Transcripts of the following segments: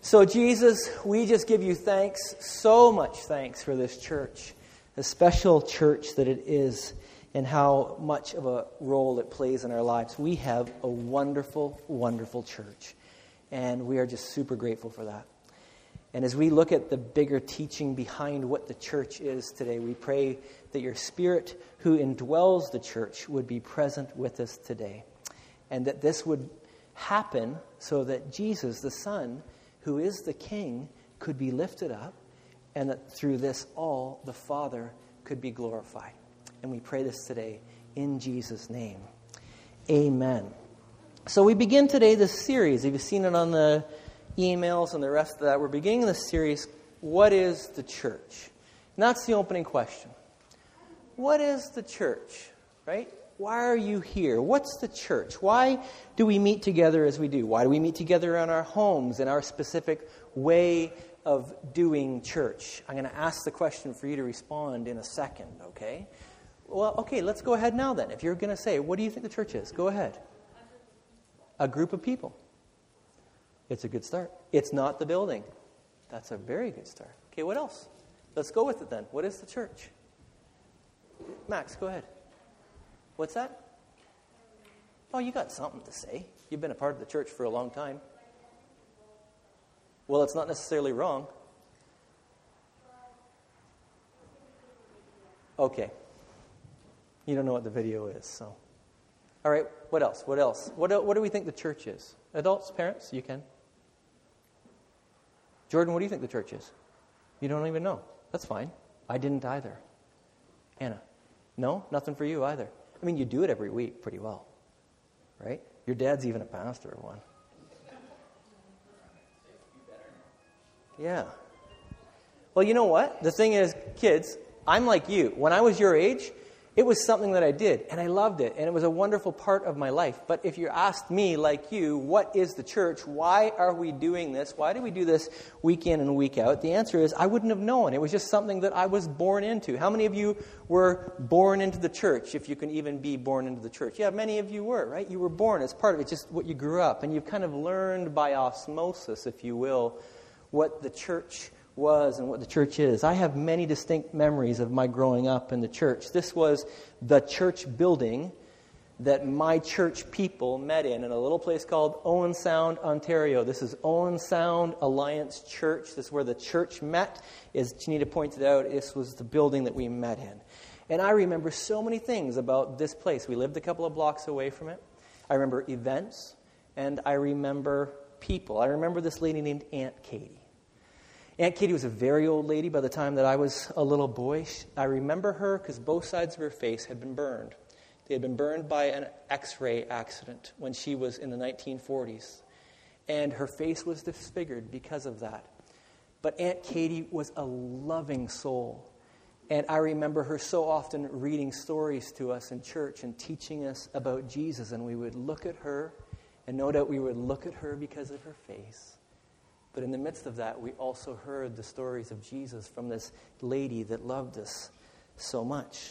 So Jesus, we just give you thanks, so much thanks for this church, the special church that it is, and how much of a role it plays in our lives. We have a wonderful, wonderful church, and we are just super grateful for that. And as we look at the bigger teaching behind what the church is today, we pray that your Spirit who indwells the church would be present with us today, and that this would happen so that Jesus, the Son, who is the King, could be lifted up, and that through this all the Father could be glorified. And we pray this today in Jesus' name. Amen. So we begin today this series. If you've seen it on the emails and the rest of that, we're beginning this series, What is the Church? And that's the opening question. What is the church? Right? Why are you here? What's the church? Why do we meet together as we do? Why do we meet together in our homes, in our specific way of doing church? I'm going to ask the question for you to respond in a second, okay? Well, okay, let's go ahead now then. If you're going to say, what do you think the church is? Go ahead. A group of people. It's a good start. It's not the building. That's a very good start. Okay, what else? Let's go with it then. What is the church? Max, go ahead. What's that? Oh, you got something to say. You've been a part of the church for a long time. Well, it's not necessarily wrong. Okay. You don't know what the video is, so. All right, what else? What else? What do we think the church is? Adults, parents, you can. Jordan, what do you think the church is? You don't even know. That's fine. I didn't either. Anna? No? Nothing for you either. I mean, you do it every week pretty well, right? Your dad's even a pastor of one. Yeah. Well, you know what? The thing is, kids, I'm like you. When I was your age, it was something that I did, and I loved it, and it was a wonderful part of my life. But if you asked me, like you, what is the church? Why are we doing this? Why do we do this week in and week out? The answer is, I wouldn't have known. It was just something that I was born into. How many of you were born into the church, if you can even be born into the church? Yeah, many of you were, right? You were born as part of it, just what you grew up. And you've kind of learned by osmosis, if you will, what the church was and what the church is. I have many distinct memories of my growing up in the church. This was the church building that my church people met in a little place called Owen Sound, Ontario. This is Owen Sound Alliance Church. This is where the church met. As Janita pointed out, this was the building that we met in. And I remember so many things about this place. We lived a couple of blocks away from it. I remember events, and I remember people. I remember this lady named Aunt Katie. Aunt Katie was a very old lady by the time that I was a little boy. I remember her because both sides of her face had been burned. They had been burned by an X-ray accident when she was in the 1940s. And her face was disfigured because of that. But Aunt Katie was a loving soul. And I remember her so often reading stories to us in church and teaching us about Jesus. And we would look at her, and no doubt we would look at her because of her face. But in the midst of that, we also heard the stories of Jesus from this lady that loved us so much.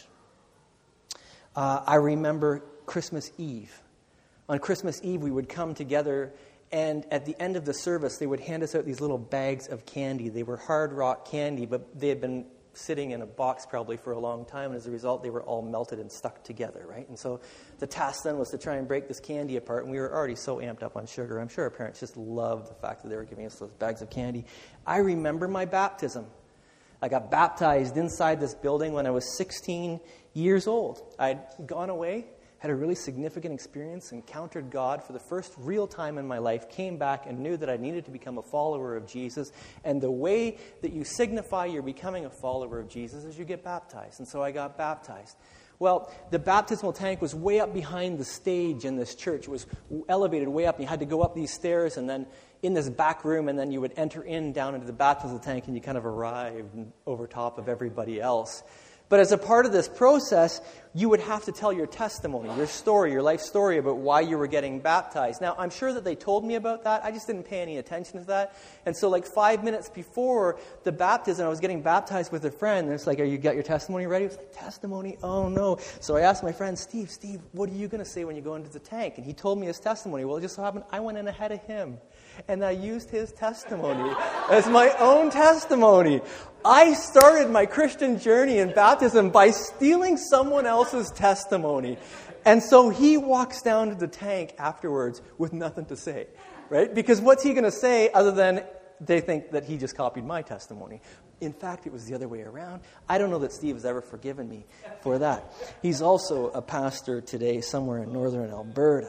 I remember Christmas Eve. On Christmas Eve, we would come together, and at the end of the service, they would hand us out these little bags of candy. They were Hard Rock candy, but they had been sitting in a box probably for a long time, and as a result, they were all melted and stuck together, right? And so the task then was to try and break this candy apart, and we were already so amped up on sugar. I'm sure our parents just loved the fact that they were giving us those bags of candy. I remember my baptism. I got baptized inside this building when I was 16 years old. I'd gone away, had a really significant experience, encountered God for the first real time in my life, came back and knew that I needed to become a follower of Jesus. And the way that you signify you're becoming a follower of Jesus is you get baptized. And so I got baptized. Well, the baptismal tank was way up behind the stage in this church. It was elevated way up. You had to go up these stairs and then in this back room, and then you would enter in down into the baptismal tank, and you kind of arrived over top of everybody else. But as a part of this process, you would have to tell your testimony, your story, your life story about why you were getting baptized. Now, I'm sure that they told me about that. I just didn't pay any attention to that. And so like 5 minutes before the baptism, I was getting baptized with a friend. And it's like, you got your testimony ready? I was like, testimony? Oh, no. So I asked my friend, Steve, what are you going to say when you go into the tank? And he told me his testimony. Well, it just so happened I went in ahead of him. And I used his testimony as my own testimony. I started my Christian journey in baptism by stealing someone else's testimony. And so he walks down to the tank afterwards with nothing to say, right? Because what's he going to say other than they think that he just copied my testimony? In fact, it was the other way around. I don't know that Steve has ever forgiven me for that. He's also a pastor today somewhere in northern Alberta.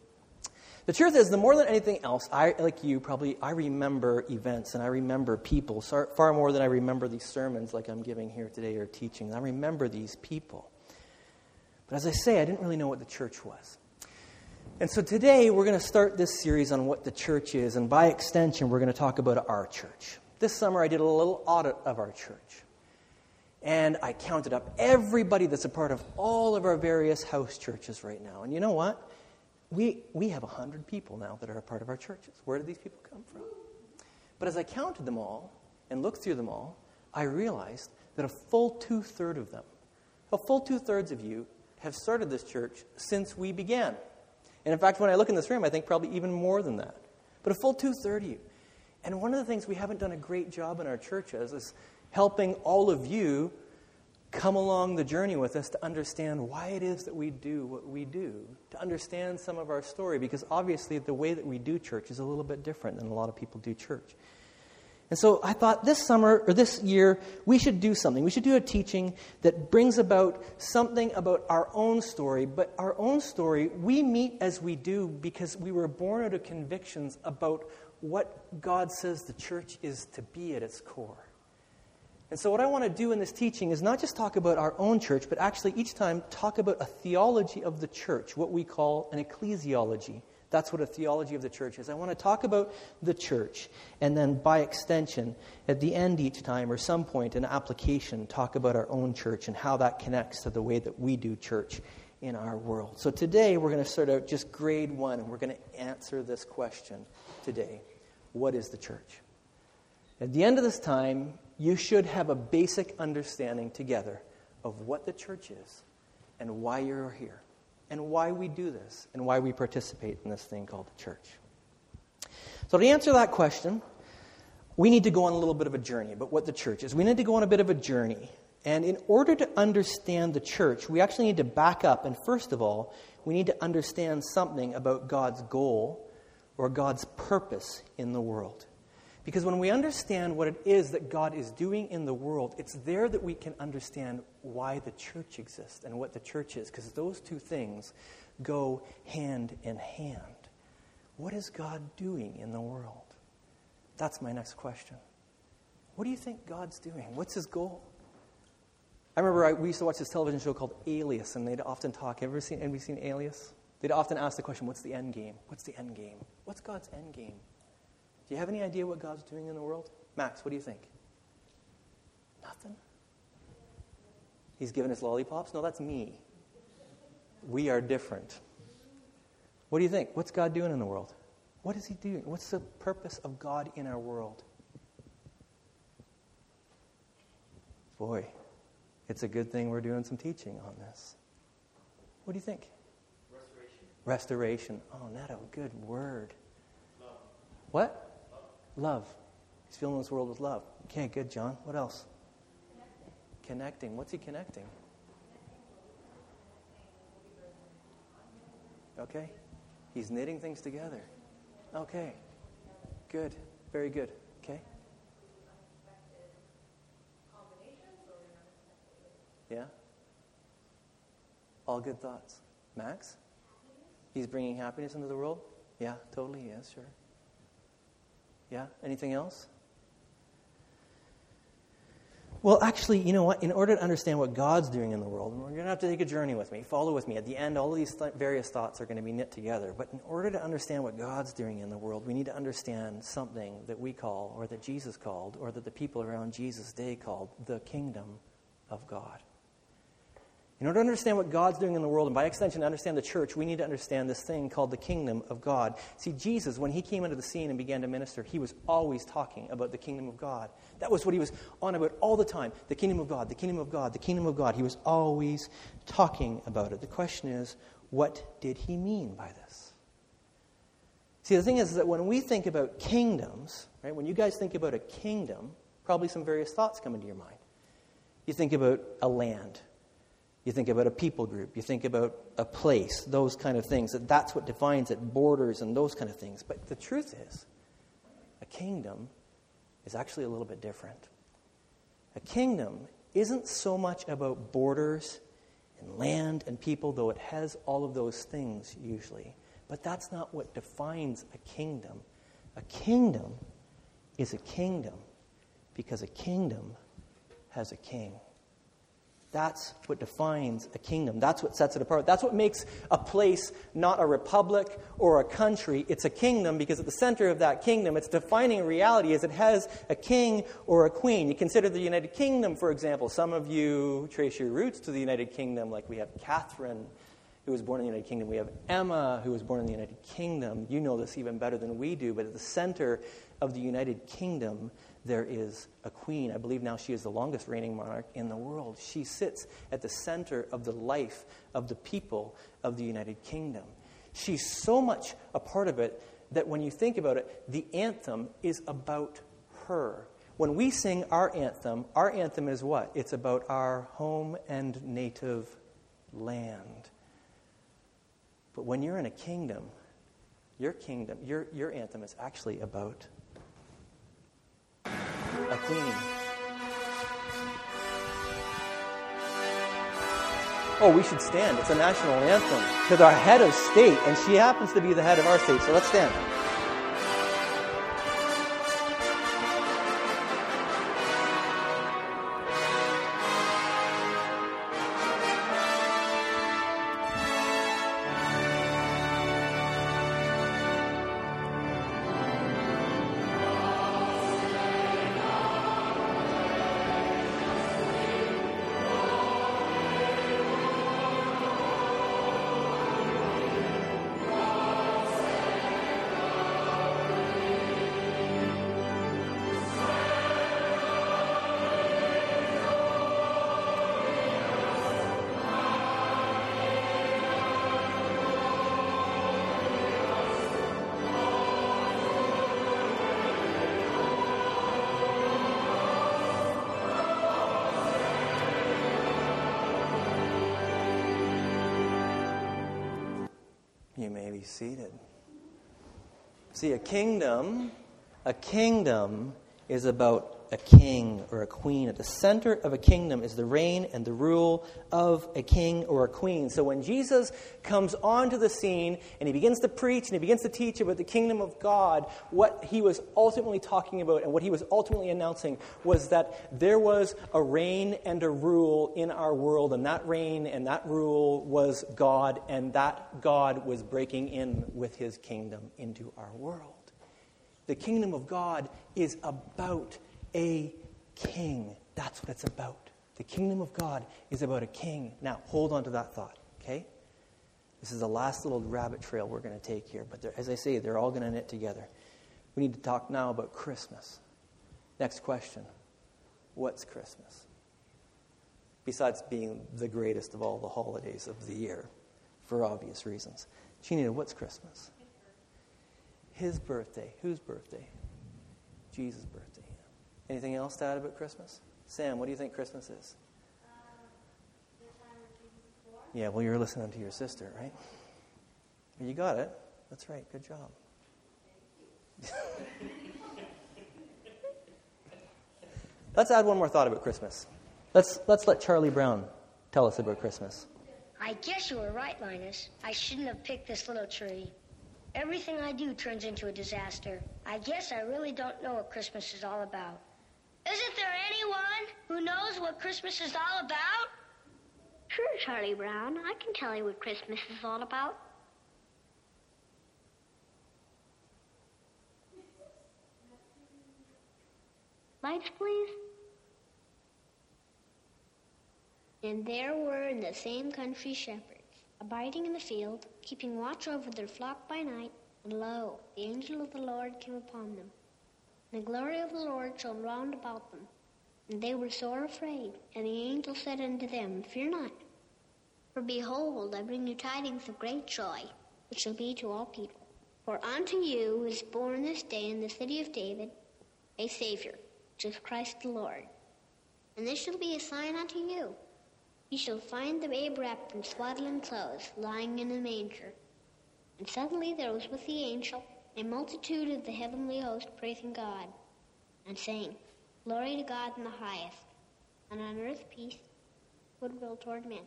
The truth is, the more than anything else, I remember events and I remember people far more than I remember these sermons like I'm giving here today or teaching. I remember these people. But as I say, I didn't really know what the church was. And so today we're going to start this series on what the church is, and by extension, we're going to talk about our church. This summer I did a little audit of our church. And I counted up everybody that's a part of all of our various house churches right now. And you know what? We have 100 people now that are a part of our churches. Where did these people come from? But as I counted them all and looked through them all, I realized that a full 2/3 of them, a full 2/3 of you have started this church since we began. And in fact, when I look in this room, I think probably even more than that. But a full 2/3 of you. And one of the things we haven't done a great job in our churches is helping all of you come along the journey with us to understand why it is that we do what we do, to understand some of our story, because obviously the way that we do church is a little bit different than a lot of people do church. And so I thought this year, we should do something. We should do a teaching that brings about something about our own story, but our own story, we meet as we do because we were born out of convictions about what God says the church is to be at its core. And so what I want to do in this teaching is not just talk about our own church, but actually each time talk about a theology of the church, what we call an ecclesiology. That's what a theology of the church is. I want to talk about the church, and then by extension, at the end each time, or some point in application, talk about our own church and how that connects to the way that we do church in our world. So today we're going to start out just grade 1, and we're going to answer this question today. What is the church? At the end of this time, you should have a basic understanding together of what the church is and why you're here and why we do this and why we participate in this thing called the church. So to answer that question, we need to go on a little bit of a journey about what the church is. We need to go on a bit of a journey. And in order to understand the church, we actually need to back up. And first of all, we need to understand something about God's goal or God's purpose in the world. Because when we understand what it is that God is doing in the world, it's there that we can understand why the church exists and what the church is. Because those two things go hand in hand. What is God doing in the world? That's my next question. What do you think God's doing? What's his goal? I remember we used to watch this television show called Alias, and they'd often talk. Anybody seen Alias? They'd often ask the question, what's the end game? What's the end game? What's God's end game? Do you have any idea what God's doing in the world? Max, what do you think? Nothing? He's giving us lollipops? No, that's me. We are different. What do you think? What's God doing in the world? What is he doing? What's the purpose of God in our world? Boy, it's a good thing we're doing some teaching on this. What do you think? Restoration. Oh, not a good word. Love. What? Love. He's filling this world with love. Okay, good, John. What else? Connecting. What's he connecting? Okay. He's knitting things together. Okay. Good. Very good. Okay. Yeah? All good thoughts. Max? He's bringing happiness into the world? Yeah, totally. Yeah, sure. Yeah? Anything else? Well, actually, you know what? In order to understand what God's doing in the world, and we're going to have to take a journey with me. Follow with me. At the end, all of these various thoughts are going to be knit together. But in order to understand what God's doing in the world, we need to understand something that we call, or that Jesus called, or that the people around Jesus' day called, the kingdom of God. In order to understand what God's doing in the world, and by extension to understand the church, we need to understand this thing called the kingdom of God. See, Jesus, when he came into the scene and began to minister, he was always talking about the kingdom of God. That was what he was on about all the time. The kingdom of God, the kingdom of God, the kingdom of God. He was always talking about it. The question is, what did he mean by this? See, the thing is that when we think about kingdoms, right, when you guys think about a kingdom, probably some various thoughts come into your mind. You think about a land. You think about a people group. You think about a place, those kind of things. That's what defines it, borders and those kind of things. But the truth is, a kingdom is actually a little bit different. A kingdom isn't so much about borders and land and people, though it has all of those things usually. But that's not what defines a kingdom. A kingdom is a kingdom because a kingdom has a king. That's what defines a kingdom. That's what sets it apart. That's what makes a place not a republic or a country. It's a kingdom because at the center of that kingdom, its defining reality is it has a king or a queen. You consider the United Kingdom, for example. Some of you trace your roots to the United Kingdom, like we have Catherine, who was born in the United Kingdom. We have Emma, who was born in the United Kingdom. You know this even better than we do, but at the center of the United Kingdom, there is a queen. I believe now she is the longest reigning monarch in the world. She sits at the center of the life of the people of the United Kingdom. She's so much a part of it that when you think about it, the anthem is about her. When we sing our anthem is what? It's about our home and native land. But when you're in a kingdom, your anthem is actually about a queen. Oh, we should stand. It's a national anthem to our head of state, and she happens to be the head of our state, so let's stand. You may be seated. See, a kingdom is about a king or a queen. At the center of a kingdom is the reign and the rule of a king or a queen. So when Jesus comes onto the scene and he begins to preach and he begins to teach about the kingdom of God, what he was ultimately talking about and what he was ultimately announcing was that there was a reign and a rule in our world, and that reign and that rule was God, and that God was breaking in with his kingdom into our world. The kingdom of God is about a king. That's what it's about. The kingdom of God is about a king. Now, hold on to that thought, okay? This is the last little rabbit trail we're going to take here. But as I say, they're all going to knit together. We need to talk now about Christmas. Next question. What's Christmas? Besides being the greatest of all the holidays of the year, for obvious reasons. Chinita, what's Christmas? His birthday. Whose birthday? Jesus' birthday. Anything else to add about Christmas? Sam, what do you think Christmas is? The time when Jesus was born. Yeah, well, you're listening to your sister, right? You got it. That's right. Good job. Let's add one more thought about Christmas. Let's let Charlie Brown tell us about Christmas. I guess you were right, Linus. I shouldn't have picked this little tree. Everything I do turns into a disaster. I guess I really don't know what Christmas is all about. Isn't there anyone who knows what Christmas is all about? Sure, Charlie Brown. I can tell you what Christmas is all about. Lights, please. And there were in the same country shepherds, abiding in the field, keeping watch over their flock by night. And lo, the angel of the Lord came upon them. And the glory of the Lord shone round about them. And they were sore afraid. And the angel said unto them, Fear not. For behold, I bring you tidings of great joy, which shall be to all people. For unto you is born this day in the city of David a Savior, which is Christ the Lord. And this shall be a sign unto you. Ye shall find the babe wrapped in swaddling clothes, lying in a manger. And suddenly there was with the angel a multitude of the heavenly host praising God, and saying, Glory to God in the highest, and on earth peace, goodwill toward men.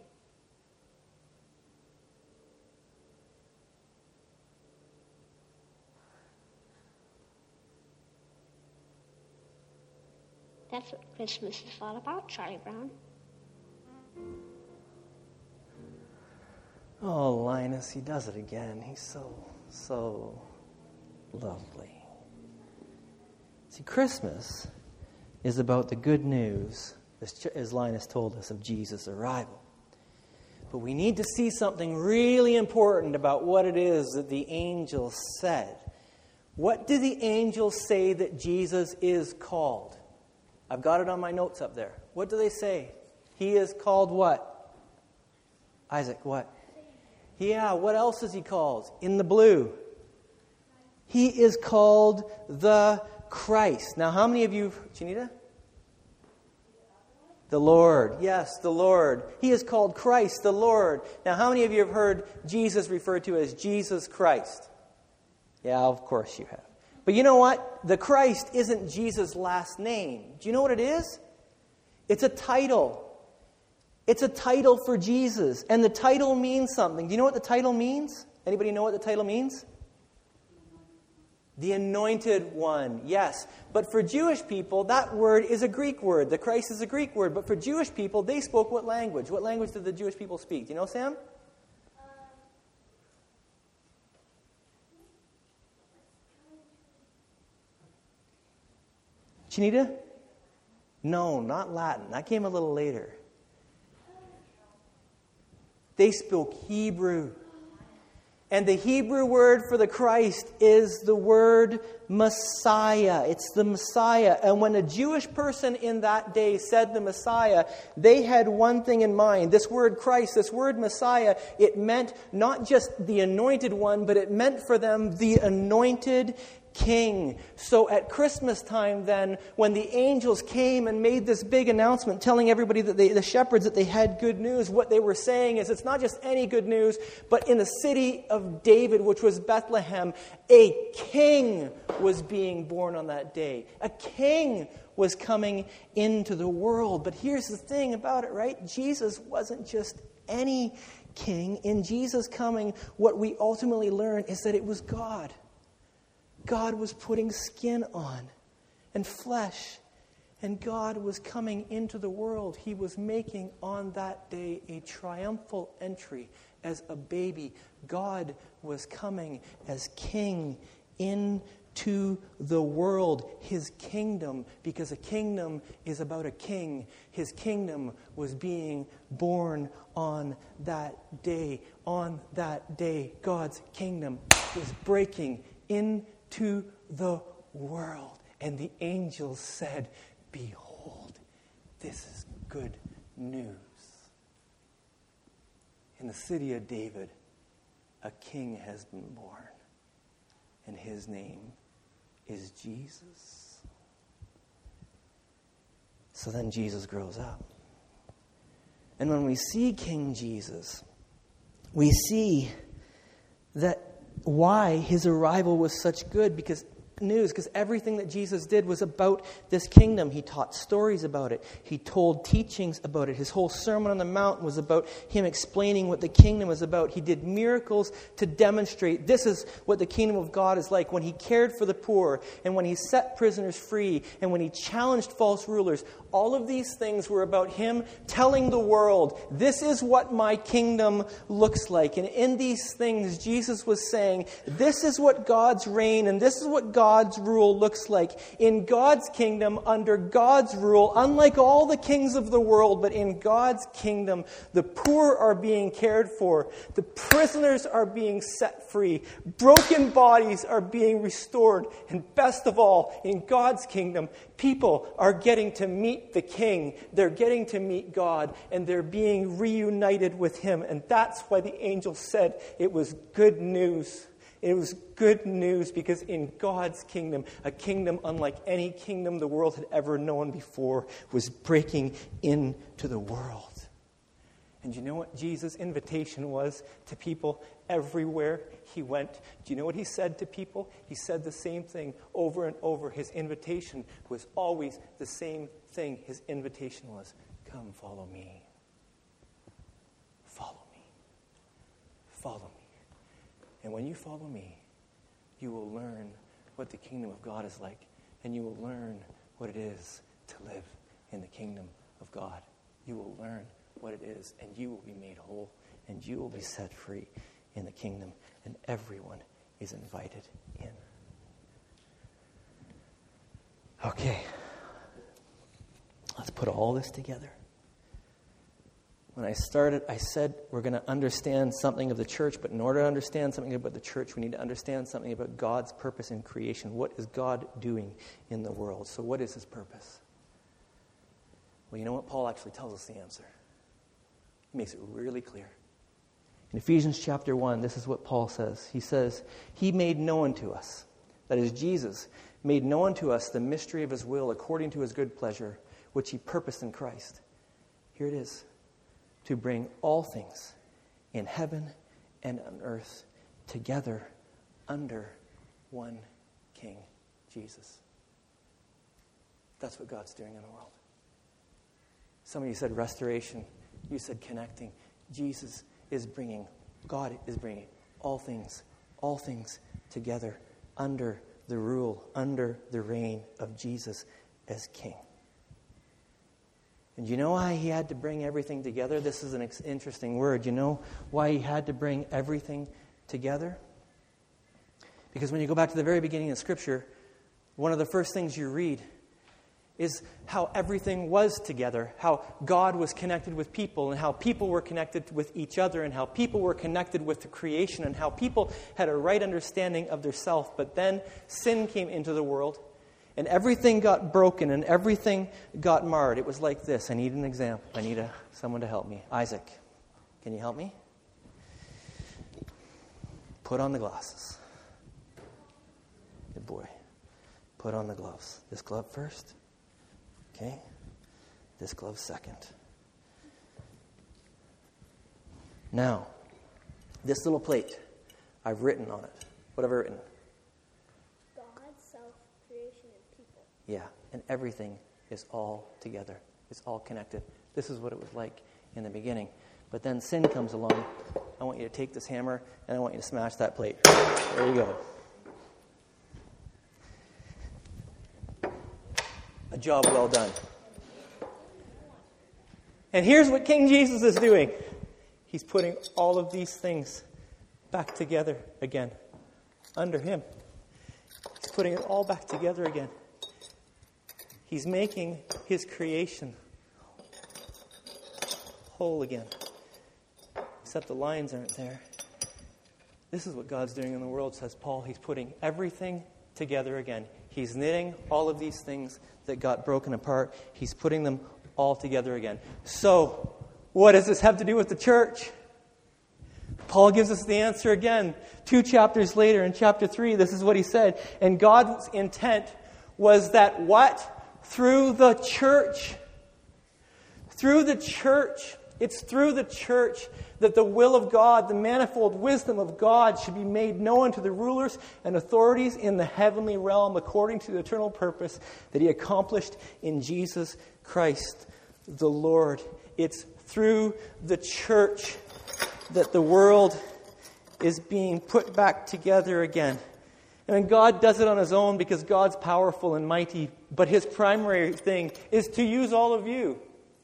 That's what Christmas is all about, Charlie Brown. Oh, Linus, he does it again. He's so lovely. See, Christmas is about the good news, as Linus told us, of Jesus' arrival. But we need to see something really important about what it is that the angel said. What do the angels say that Jesus is called? I've got it on my notes up there. What do they say? He is called what? Isaac, what? Yeah, what else is he called? In the blue. He is called the Christ. Now, how many of you, Janita? The Lord. Yes, the Lord. He is called Christ, the Lord. Now, how many of you have heard Jesus referred to as Jesus Christ? Yeah, of course you have. But you know what? The Christ isn't Jesus' last name. Do you know what it is? It's a title. It's a title for Jesus. And the title means something. Do you know what the title means? Anybody know what the title means? The Anointed One. Yes. But for Jewish people, that word is a Greek word. The Christ is a Greek word. But for Jewish people, they spoke what language? What language did the Jewish people speak? Do you know, Sam? Chinita? No, not Latin. That came a little later. They spoke Hebrew. And the Hebrew word for the Christ is the word Messiah. It's the Messiah. And when a Jewish person in that day said the Messiah, they had one thing in mind. This word Christ, this word Messiah, it meant not just the anointed one, but it meant for them the anointed King. So at Christmas time then, when the angels came and made this big announcement telling everybody that the shepherds that they had good news, what they were saying is it's not just any good news, but in the city of David, which was Bethlehem, a king was being born on that day. A king was coming into the world. But here's the thing about it, right? Jesus wasn't just any king. In Jesus coming, what we ultimately learn is that it was God. God was putting skin on and flesh, and God was coming into the world. He was making on that day a triumphal entry as a baby. God was coming as king into the world, his kingdom, because a kingdom is about a king. His kingdom was being born on that day. On that day, God's kingdom was breaking into the world. And the angels said, Behold, this is good news. In the city of David, a king has been born, and his name is Jesus. So then Jesus grows up. And when we see King Jesus, we see that why his arrival was such good because everything that Jesus did was about this kingdom. He taught stories about it. He told teachings about it. His whole Sermon on the Mount was about him explaining what the kingdom was about. He did miracles to demonstrate this is what the kingdom of God is like. When he cared for the poor, and when he set prisoners free, and when he challenged false rulers, all of these things were about him telling the world, this is what my kingdom looks like. And in these things, Jesus was saying, this is what God's reign and this is what God God's rule looks like. In God's kingdom, under God's rule, unlike all the kings of the world, but in God's kingdom, the poor are being cared for. The prisoners are being set free. Broken bodies are being restored. And best of all, in God's kingdom, people are getting to meet the King. They're getting to meet God, and they're being reunited with Him. And that's why the angel said it was good news. It was good news because in God's kingdom, a kingdom unlike any kingdom the world had ever known before, was breaking into the world. And you know what Jesus' invitation was to people everywhere He went? Do you know what He said to people? He said the same thing over and over. His invitation was always the same thing. His invitation was, come follow me. Follow me. Follow me. And when you follow me, you will learn what the kingdom of God is like. And you will learn what it is to live in the kingdom of God. You will learn what it is, and you will be made whole, and you will be set free in the kingdom. And everyone is invited in. Okay. Let's put all this together. When I started, I said we're going to understand something of the church, but in order to understand something about the church, we need to understand something about God's purpose in creation. What is God doing in the world? So what is His purpose? Well, you know what? Paul actually tells us the answer. He makes it really clear. In Ephesians chapter 1, this is what Paul says. He says, He made known to us, that is Jesus, made known to us the mystery of His will according to His good pleasure, which He purposed in Christ. Here it is. To bring all things in heaven and on earth together under one King, Jesus. That's what God's doing in the world. Some of you said restoration. You said connecting. God is bringing all things together under the rule, under the reign of Jesus as King. And you know why He had to bring everything together? This is an interesting word. You know why He had to bring everything together? Because when you go back to the very beginning of Scripture, one of the first things you read is how everything was together, how God was connected with people, and how people were connected with each other, and how people were connected with the creation, and how people had a right understanding of their self. But then sin came into the world, and everything got broken, and everything got marred. It was like this. I need an example. I need someone to help me. Isaac, can you help me? Put on the glasses. Good boy. Put on the gloves. This glove first. Okay? This glove second. Now, this little plate, I've written on it. What have I written? Yeah, and everything is all together. It's all connected. This is what it was like in the beginning. But then sin comes along. I want you to take this hammer, and I want you to smash that plate. There you go. A job well done. And here's what King Jesus is doing. He's putting all of these things back together again. Under Him. He's putting it all back together again. He's making His creation whole again. Except the lines aren't there. This is what God's doing in the world, says Paul. He's putting everything together again. He's knitting all of these things that got broken apart. He's putting them all together again. So, what does this have to do with the church? Paul gives us the answer again. 2 chapters later, in chapter 3, this is what he said. And God's intent was that what? Through the church. Through the church. It's through the church that the will of God, the manifold wisdom of God, should be made known to the rulers and authorities in the heavenly realm according to the eternal purpose that He accomplished in Jesus Christ the Lord. It's through the church that the world is being put back together again. And God does it on His own because God's powerful and mighty, but His primary thing is to use all of you.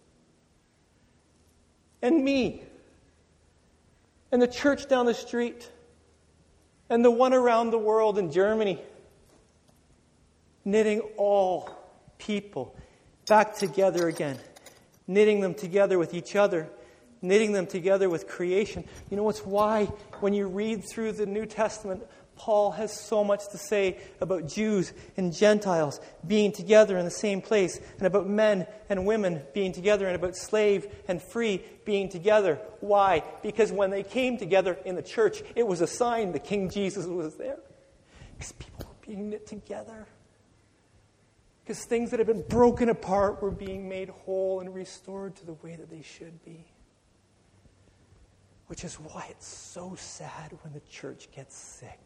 And me. And the church down the street. And the one around the world in Germany. knitting all people back together again, knitting them together with each other, knitting them together with creation. You know, it's why when you read through the New Testament, Paul has so much to say about Jews and Gentiles being together in the same place, and about men and women being together, and about slave and free being together. Why? Because when they came together in the church, it was a sign that King Jesus was there. Because people were being knit together. Because things that had been broken apart were being made whole and restored to the way that they should be. Which is why it's so sad when the church gets sick.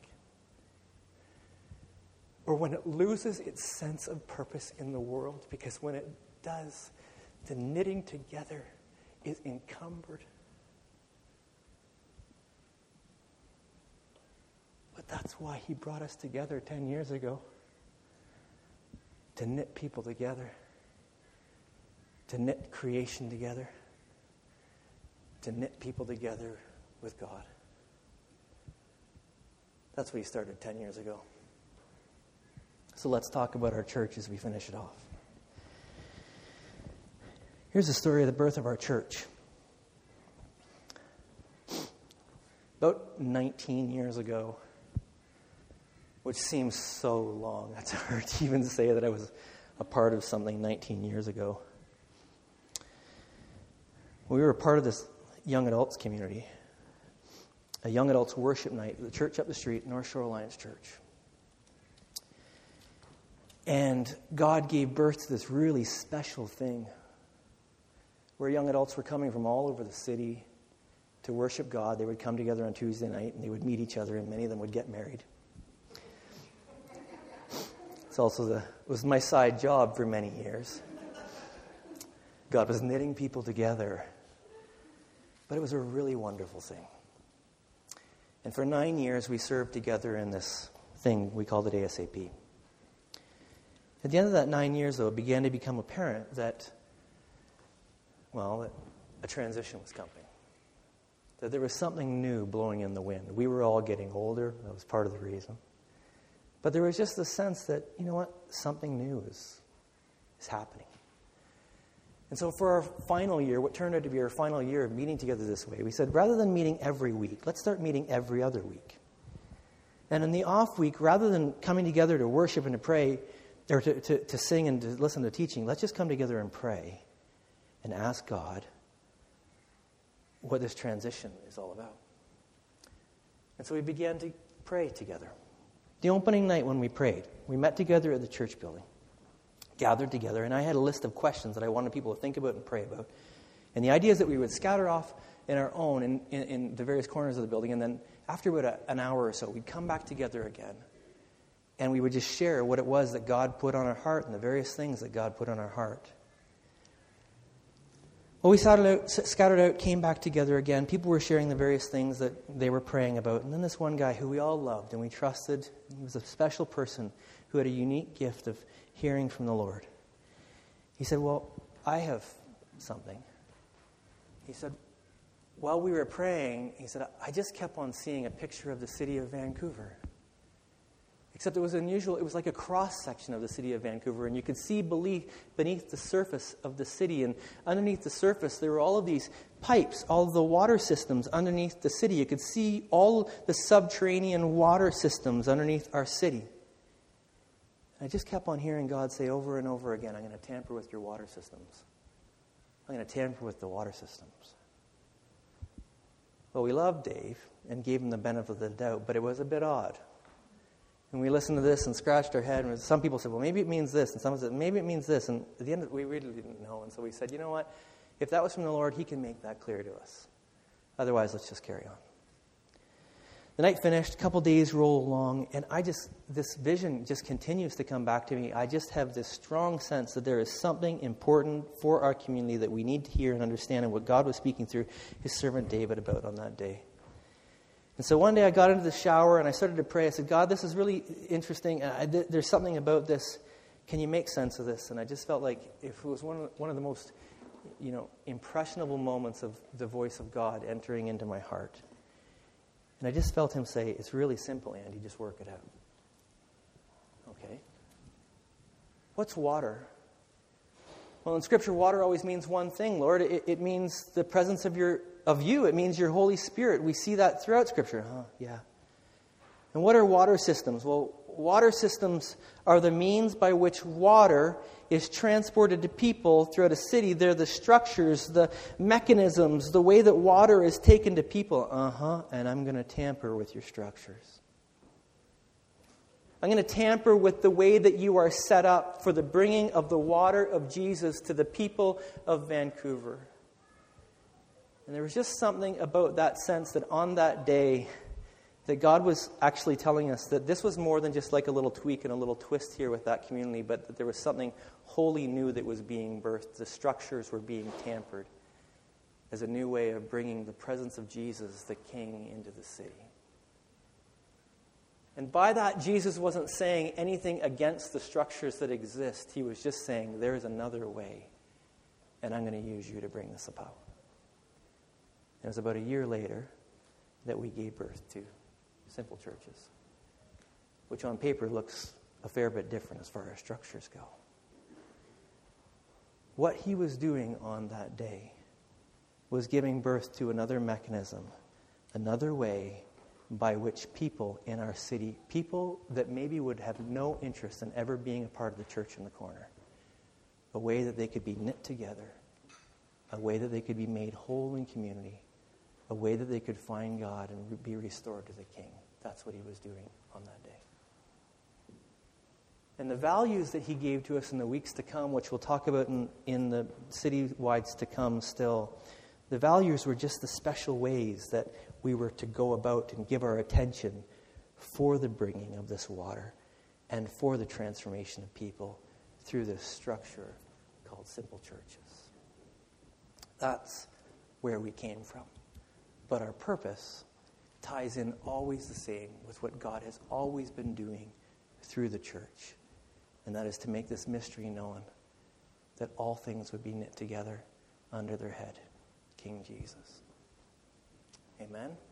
Or when it loses its sense of purpose in the world. Because when it does, the knitting together is encumbered. But that's why he brought us together 10 years ago. To knit people together. To knit creation together. To knit people together with God. That's what he started 10 years ago. So let's talk about our church as we finish it off. Here's the story of the birth of our church. About 19 years ago, which seems so long. It's hard to even say that I was a part of something 19 years ago. We were a part of this young adults community, a young adults worship night at the church up the street, North Shore Alliance Church. And God gave birth to this really special thing where young adults were coming from all over the city to worship God. They would come together on Tuesday night and they would meet each other, and many of them would get married. It was my side job for many years. God was knitting people together. But it was a really wonderful thing. And for 9 years, we served together in this thing. We called it ASAP. At the end of that 9 years, though, it began to become apparent that a transition was coming. That there was something new blowing in the wind. We were all getting older. That was part of the reason. But there was just the sense that, you know what, something new is happening. And so for our final year, what turned out to be our final year of meeting together this way, we said, rather than meeting every week, let's start meeting every other week. And in the off week, rather than coming together to worship and to pray, or to sing and to listen to teaching, let's just come together and pray and ask God what this transition is all about. And so we began to pray together. The opening night when we prayed, we met together at the church building, gathered together, and I had a list of questions that I wanted people to think about and pray about. And the idea is that we would scatter off in our own in the various corners of the building, and then after about an hour or so, we'd come back together again, and we would just share what it was that God put on our heart and the various things that God put on our heart. Well, we scattered out, came back together again. People were sharing the various things that they were praying about. And then this one guy who we all loved and we trusted, he was a special person who had a unique gift of hearing from the Lord. He said, well, I have something. He said, while we were praying, he said, I just kept on seeing a picture of the city of Vancouver. Except it was unusual. It was like a cross-section of the city of Vancouver, and you could see beneath the surface of the city. And underneath the surface, there were all of these pipes, all of the water systems underneath the city. You could see all the subterranean water systems underneath our city. And I just kept on hearing God say over and over again, I'm going to tamper with your water systems. I'm going to tamper with the water systems. Well, we loved Dave and gave him the benefit of the doubt, but it was a bit odd. And we listened to this and scratched our head. And some people said, well, maybe it means this. And some said, maybe it means this. And at the end, we really didn't know. And so we said, you know what? If that was from the Lord, He can make that clear to us. Otherwise, let's just carry on. The night finished. A couple days roll along. And this vision just continues to come back to me. I just have this strong sense that there is something important for our community that we need to hear and understand, and what God was speaking through His servant David about on that day. And so one day I got into the shower and I started to pray. I said, God, this is really interesting. There's something about this. Can you make sense of this? And I just felt like if it was one of the most, impressionable moments of the voice of God entering into my heart. And I just felt Him say, it's really simple, Andy, just work it out. Okay. What's water? Well, in Scripture, water always means one thing, Lord. It means the presence of you. It means your Holy Spirit. We see that throughout Scripture. Yeah. And what are water systems? Well, water systems are the means by which water is transported to people throughout a city. They're the structures, the mechanisms, the way that water is taken to people. And I'm going to tamper with your structures. I'm going to tamper with the way that you are set up for the bringing of the water of Jesus to the people of Vancouver. And there was just something about that sense that on that day, that God was actually telling us that this was more than just like a little tweak and a little twist here with that community, but that there was something wholly new that was being birthed. The structures were being tampered as a new way of bringing the presence of Jesus, the King, into the city. And by that, Jesus wasn't saying anything against the structures that exist. He was just saying, there's another way, and I'm going to use you to bring this about. And it was about a year later that we gave birth to Simple Churches, which on paper looks a fair bit different as far as structures go. What he was doing on that day was giving birth to another mechanism, another way by which people in our city, people that maybe would have no interest in ever being a part of the church in the corner, a way that they could be knit together, a way that they could be made whole in community, a way that they could find God and be restored to the King. That's what he was doing on that day. And the values that he gave to us in the weeks to come, which we'll talk about in the city-wides to come still, the values were just the special ways that we were to go about and give our attention for the bringing of this water and for the transformation of people through this structure called Simple Churches. That's where we came from. But our purpose ties in always the same with what God has always been doing through the church. And that is to make this mystery known, that all things would be knit together under their head, King Jesus. Amen.